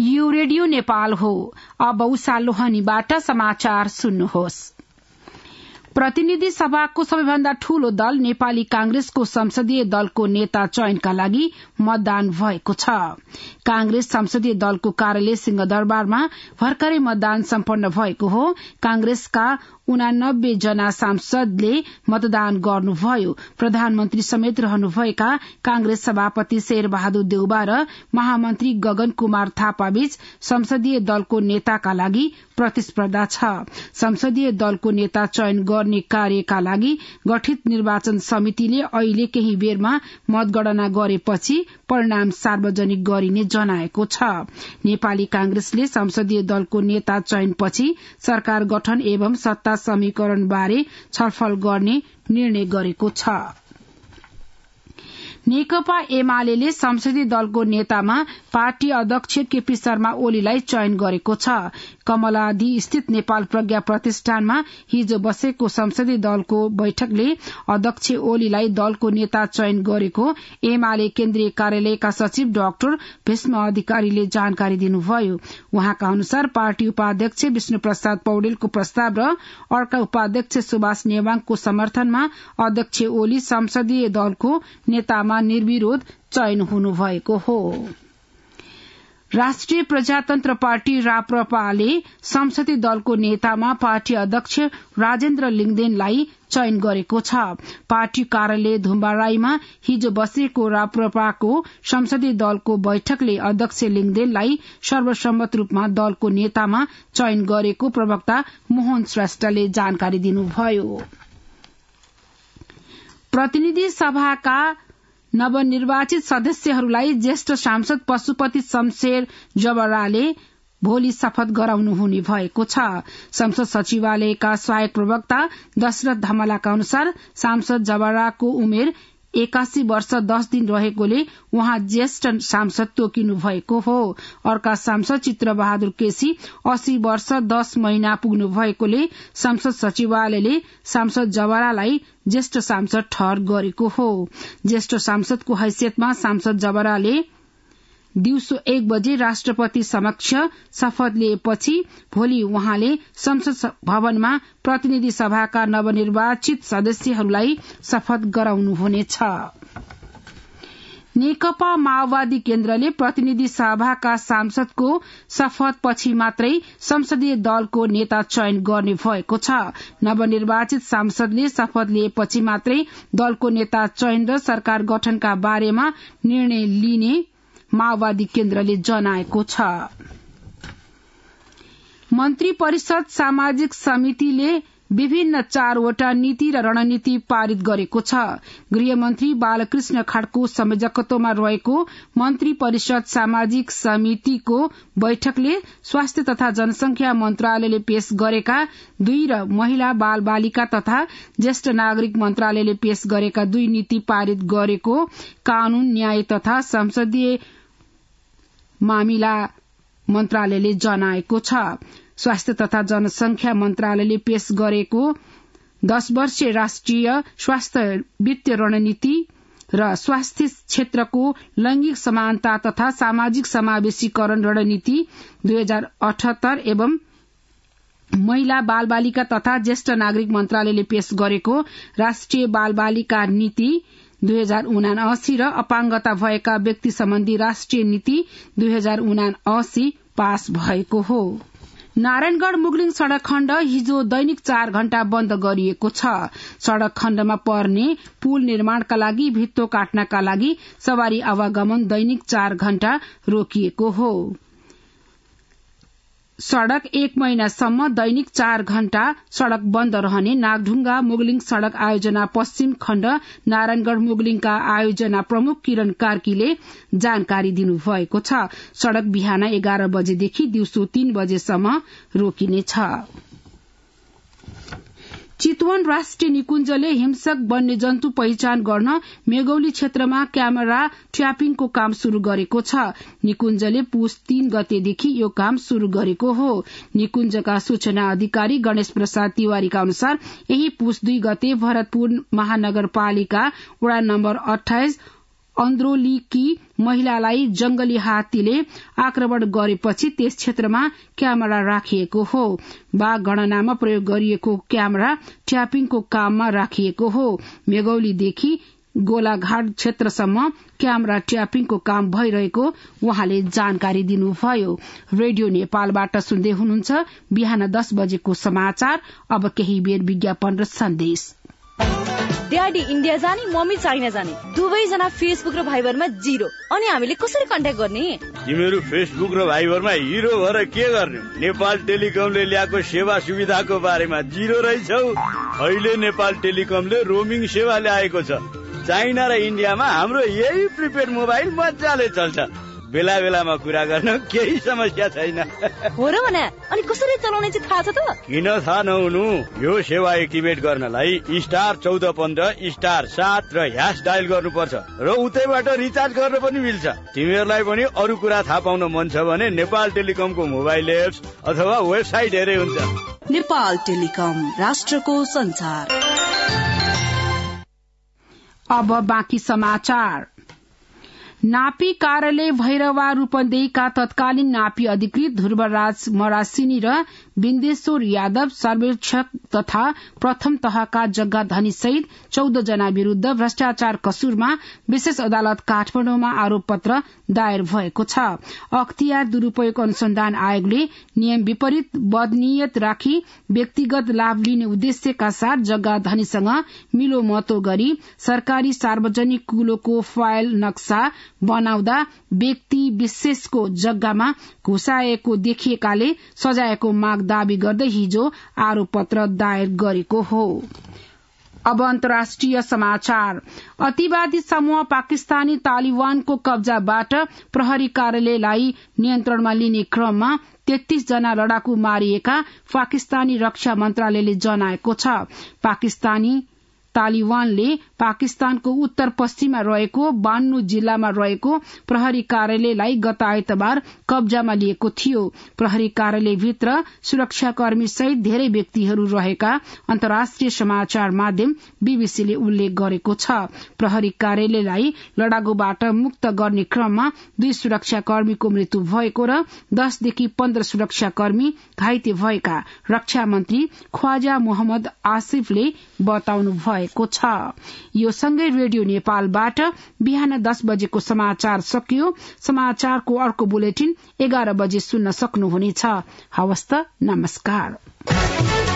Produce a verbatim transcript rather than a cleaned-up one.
यो रेडियो नेपाल हो। अब उषा लोहनीबाट समाचार सुन्नुहोस्। प्रतिनिधि सभाको सबैभन्दा ठूलो दल नेपाली कांग्रेसको संसदीय दलको नेता चयनका लागि मतदान भएको छ। कांग्रेस संसदीय दलको कार्यालय सिंहदरबारमा भर्खरै मतदान सम्पन्न भएको हो। कांग्रेसका उनानब्बे जना सांसदले मतदान गर्नुभयो। प्रधानमन्त्री समेत रहनुभएका कांग्रेस सभापति शेरबहादुर देउबा र महामन्त्री गगन कुमार थापाबीच संसदीय दलको नेताका लागि प्रतिस्पर्धा छ। संसदीय दलको नेता चयन गर्ने कार्यका लागि गठित निर्वाचन समितिले अहिले केही बेरमा मतगणना गरेपछि परिणाम सार्वजनिक गरिने जनाएको छ। नेपाली कांग्रेसले संसदीय दलको नेता चयनपछि सरकार गठन एवं सत्ता समीकरण बारे छलफल गर्ने निर्णय गरेको छ। नेकपा एमाले संसदीय दलको नेतामा पार्टी अध्यक्ष केपी शर्मा ओलीलाई चयन गरेको छ। कमलादी स्थित नेपाल प्रज्ञा प्रतिष्ठानमा हिजो बसेको संसदीय दलको बैठकले अध्यक्ष ओलीलाई दलको नेता चयन गरेको एमाले केन्द्रीय कार्यालयका सचिव डाक्टर भीष्म अधिकारीले जानकारी दिनुभयो। उहाँका अनुसार पार्टी उपाध्यक्ष विष्णु प्रसाद पौडेलको प्रस्ताव र अर्का उपाध्यक्ष सुभाष नेवाङको समर्थनमा अध्यक्ष ओली संसदीय दलको नेतामा निर्विरोध चयन हुनुभएको हो। राष्ट्रिय प्रजातन्त्र पार्टी राप्रपाले संसदीय दलको नेतामा पार्टी अध्यक्ष राजेन्द्र लिङदेनलाई चयन गरेको छ। पार्टी कार्यालय धुम्बाराईमा हिजो बसेको राप्रपाको संसदीय दलको बैठकले अध्यक्ष लिङदेनलाई सर्वसम्मत रूपमा दलको नेतामा चयन गरेको प्रवक्ता मोहन श्रेष्ठले जानकारी दिनुभयो। प्रतिनिधि सभाका नवनिर्वाचित सदस्यहरूलाई ज्येष्ठ सांसद पशुपति शमशेर जबराले भोलि शपथ गराउनु हुने भएको छ। संसद सचिवालयका सहायक प्रवक्ता दशरथ धमलाका अनुसार सांसद जबराको उमेर एकासी वर्ष दस दिन रहेकोले उहाँ ज्येष्ठ सांसद तोकिनु भएको हो। अर्का सांसद चित्र बहादुर केसी अस्सी वर्ष दस महिना पुग्नु भएकोले संसद सचिवालयले सांसद जबरालाई ज्येष्ठ सांसद ठहर गरेको हो। ज्येष्ठ सांसदको हैसियतमा सांसद जबराले दिउँसो एक बजे राष्ट्रपति समक्ष शपथ लिएपछि भोलि उहाँले संसद भवनमा प्रतिनिधि सभाका नवनिर्वाचित सदस्यहरूलाई शपथ गराउनुहुनेछ। नेकपा माओवादी केन्द्रले प्रतिनिधि सभाका सांसदको शपथ पछि मात्रै संसदीय दलको नेता चयन गर्ने भएको छ। नवनिर्वाचित सांसदले शपथ लिएपछि मात्रै दलको नेता चयन र सरकार गठनका बारेमा निर्णय लिने माओवादी केन्द्रले जनाएको छ। मन्त्री परिषद सामाजिक समितिले विभिन्न चारवटा नीति र रणनीति पारित गरेको छ। गृहमन्त्री बालकृष्ण खाड्को संयोजकत्वमा रहेको मन्त्री परिषद सामाजिक समितिको बैठकले स्वास्थ्य तथा जनसंख्या मन्त्रालयले पेश गरेका दुई र महिला बाल बालिका तथा ज्येष्ठ नागरिक मन्त्रालयले पेश गरेका दुई नीति पारित गरेको कानून न्याय तथा संसदीय मामिला मन्त्रालयले जनाएको छ। स्वास्थ्य तथा जनसंख्या मन्त्रालयले पेश गरेको दश वर्षीय राष्ट्रिय स्वास्थ्य वित्तीय रणनीति र स्वास्थ्य क्षेत्रको लैंगिक समानता तथा सामाजिक समावेशीकरण रणनीति दुई हजार अठहत्तर एवं महिला बाल बालिका तथा ज्येष्ठ नागरिक मन्त्रालयले पेश गरेको राष्ट्रिय बाल बालिका नीति दुई हजार उनासी र अपाङ्गता भएका व्यक्ति सम्बन्धी राष्ट्रिय नीति दुई हजार उनासी पास भएको हो। नारायणगढ़ मुगलिङ सड़क खण्ड हिजो दैनिक चार घण्टा बन्द गरिएको छ। सड़क खण्डमा पर्ने पुल निर्माणका लागि भित्तो काट्नका लागि सवारी आवागमन दैनिक चार घण्टा रोकिएको हो। सड़क एक महिनासम्म दैनिक चार घण्टा सड़क बन्द रहने नागढुंगा मुगलिङ सड़क आयोजना पश्चिम खण्ड नारायणगढ़ मुगलिङका आयोजना प्रमुख किरण कार्कीले जानकारी दिनुभएको छ। सड़क बिहान एघार बजेदेखि दिउँसो तीन बजेसम्म रोकिनेछ। चितवन राष्ट्रिय निकुञ्जले हिंसक वन्यजन्तु पहिचान गर्न मेगौली क्षेत्रमा क्यामेरा ट्र्यापिङको काम शुरू गरेको छ। निकुञ्जले पुस तीन गतेदेखि यो काम शुरू गरेको हो। निकुञ्जका सूचना अधिकारी गणेश प्रसाद तिवारीका अनुसार यही पुस दुई गते भरतपुर महानगरपालिका वडा नम्बर अठाइस अन्द्रोलीकी महिलालाई जंगली हात्तीले आक्रमण गरेपछि त्यस क्षेत्रमा क्यामेरा राखिएको हो। बाघ गणनामा प्रयोग गरिएको क्यामेरा ट्यापिङको काममा राखिएको हो। मेगौलीदेखि गोलाघाट क्षेत्रसम्म क्यामेरा ट्यापिङको काम भइरहेको उहाँले जानकारी दिनुभयो। रेडियो नेपालबाट सुन्दै हुनुहुन्छ बिहान दस बजेको समाचार। अब केही बेर विज्ञापन र सन्देश। ड्याडी इन्डिया जाने, मम्मी चाइना जाने, दुवैजना फेसबुक र भाइबरमा जिरो। अनि हामीले कसरी कन्ट्याक्ट गर्ने? तिमीहरू फेसबुक र भाइबरमा हिरो भएर के गर्ने? नेपाल टेलिकमले ल्याएको सेवा सुविधाको बारेमा जिरो रहेछौ। अहिले नेपाल टेलिकमले रोमिङ सेवा ल्याएको छ। चाइना र इन्डियामा हाम्रो यही प्रिपेड मोबाइल मजाले चल्छ। बेला बेलामा कुरा गर्न केही समस्या छैन। हो र भने अनि कसरी चलाउने चाहिँ थाहा छ त? किन थाहा नहुनु? यो सेवा एक्टिभेट गर्नलाई स्टार चौध पन्ध्र स्टार सात र ह्यास डायल गर्नुपर्छ र उतैबाट रिचार्ज गर्न पनि मिल्छ। तिमीहरूलाई पनि अरू कुरा थाहा पाउन मन छ भने नेपाल टेलिकमको मोबाइल एप्स अथवा वेबसाइट हेरे हुन्छ। नेपाल टेलिकम, राष्ट्रको संचार। अब बाँकी समाचार। नापी कार्यालय भैरवा रूपन्देहीका तत्कालीन नापी अधिकृत ध्रुवराज मरासिनी र बिन्देश्वर यादव सर्वेक्षक तथा प्रथम तहका जग्गा धनी सहित चौध जना विरूद्ध भ्रष्टाचार कसूरमा विशेष अदालत काठमाडौँमा आरोप पत्र दायर भएको छ। अख्तियार दुरूपयोग अनुसन्धान आयोगले नियम विपरीत बदनीयत राखी व्यक्तिगत लाभ लिने उद्देश्यका साथ जग्गा धनीसँग मिलोमतो गरी सरकारी सार्वजनिक कुलोको फाइल नक्सा बनाउँदा व्यक्ति विशेषको जग्गामा घुसाएको देखिएकाले सजायको माग दावी गर्दै हिजो आरोप पत्र दायर गरेको हो। अब अन्तर्राष्ट्रिय समाचार। अतिवादी समूह पाकिस्तानी तालिबानको कब्जाबाट प्रहरी कार्यालयलाई नियन्त्रणमा लिने क्रममा तेत्तीस जना लडाकु मारिएका पाकिस्तानी रक्षा मन्त्रालयले जनाएको छ। पाकिस्तानी तालिबानले पाकिस्तानको उत्तर पश्चिममा रहेको बान्नु जिल्लामा रहेको प्रहरी कार्यालयलाई गत आइतबार कब्जामा लिएको थियो। प्रहरी कार्यालयभित्र सुरक्षाकर्मी सहित धेरै व्यक्तिहरू रहेका अन्तर्राष्ट्रिय समाचार माध्यम बीबीसीले उल्लेख गरेको छ। प्रहरी कार्यालयलाई लडाकुबाट मुक्त गर्ने क्रममा दुई सुरक्षाकर्मीको मृत्यु भएको र दसदेखि पन्ध्र सुरक्षाकर्मी घाइते भएका रक्षा मन्त्री ख्वाजा मोहम्मद आसिफले बताउनु भएको छ। यो सँगै रेडियो नेपालबाट बिहान दस बजेको समाचार सकियो। समाचारको अर्को बुलेटिन एघार बजे सुन्न सक्नुहुनेछ। हवस् त, नमस्कार।